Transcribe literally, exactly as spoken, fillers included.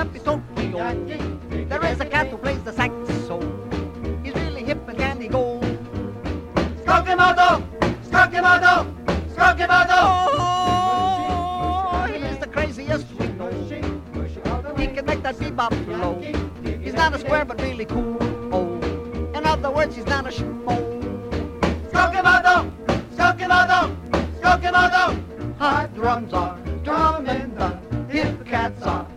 happy Tokyo. There is a cat who plays the saxo. He's really hip and candy gold. Skokimoto! Skokimoto! Skokimoto! Oh, he's the craziest we know. He can make that bebop flow. He's not a square but really cool. Oh, in other words, he's not a schmo. Skokimoto! Skokimoto! Skokimoto! Hot drums are drumming, the hip cats are